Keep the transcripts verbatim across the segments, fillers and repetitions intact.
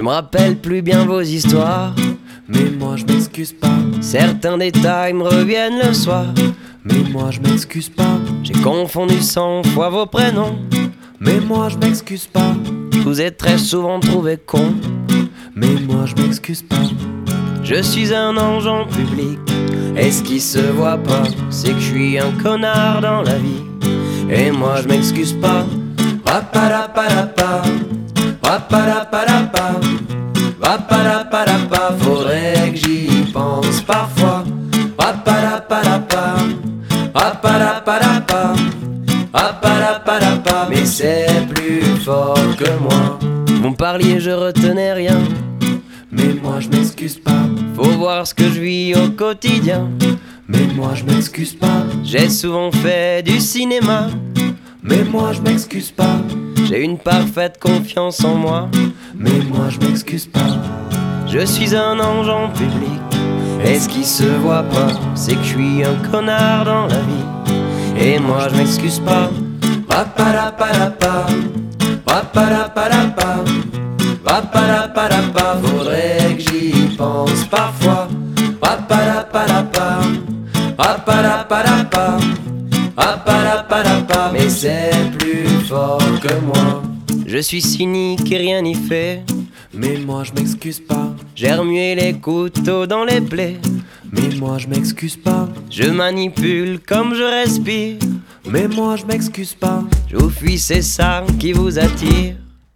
Je me rappelle plus bien vos histoires, mais moi je m'excuse pas. Certains détails me reviennent le soir, mais moi je m'excuse pas. J'ai confondu cent fois vos prénoms, mais moi je m'excuse pas. Je vous ai très souvent trouvé con, mais moi je m'excuse pas. Je suis un ange en public, et ce qui se voit pas, c'est que je suis un connard dans la vie. Et moi je m'excuse pas. Raparapalapa, raparapalapa, raparapalapa, faudrait que j'y pense parfois. Raparapalapa, raparapalapa, raparapalapa, mais c'est plus fort que moi. Vous me parliez, je retenais rien, mais moi je m'excuse pas. Faut voir ce que je vis au quotidien, mais moi je m'excuse pas. J'ai souvent fait du cinéma, mais moi je m'excuse pas. J'ai une parfaite confiance en moi, mais moi je m'excuse pas. Je suis un ange en public, et ce qui se voit pas, c'est que je suis un connard dans la vie. Et moi je m'excuse pas. Raparapalapa, raparapalapa, raparapalapa, faudrait que j'y pense parfois. Raparapalapa, raparapalapa, raparapalapa, mais c'est plus fort que moi. Je suis cynique et rien n'y fait, mais moi je m'excuse pas. J'ai remué les couteaux dans les plaies, mais moi je m'excuse pas. Je manipule comme je respire, mais moi je m'excuse pas. Je vous fuis, c'est ça qui vous attire.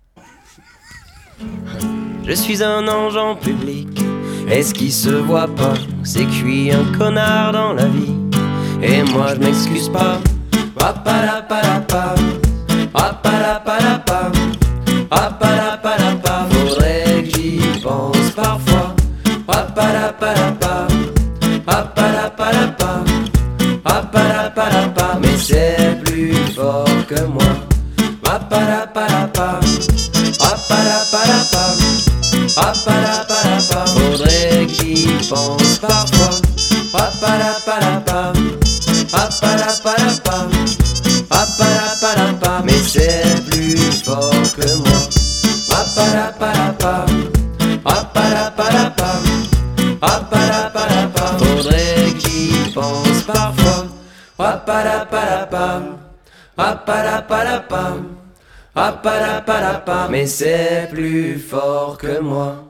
Je suis un ange en public, et ce qui se voit pas, c'est que je suis un connard dans la vie. Et moi je m'excuse pas. Raparapalapa, raparapalapa, raparapalapa, faudrait que j'y pense parfois. Raparapalapa, raparapalapa, raparapalapa, mais c'est plus fort que moi. Raparapalapa, raparapalapa, raparapalapa, faudrait que j'y pense parfois. Raparapalapa, raparapalapa, raparapalapa, mais c'est plus fort que moi. Raparapalapa, raparapalapa, raparapalapa, faudrait que j'y pense parfois. Raparapalapa, raparapalapa, raparapalapa, mais c'est plus fort que moi.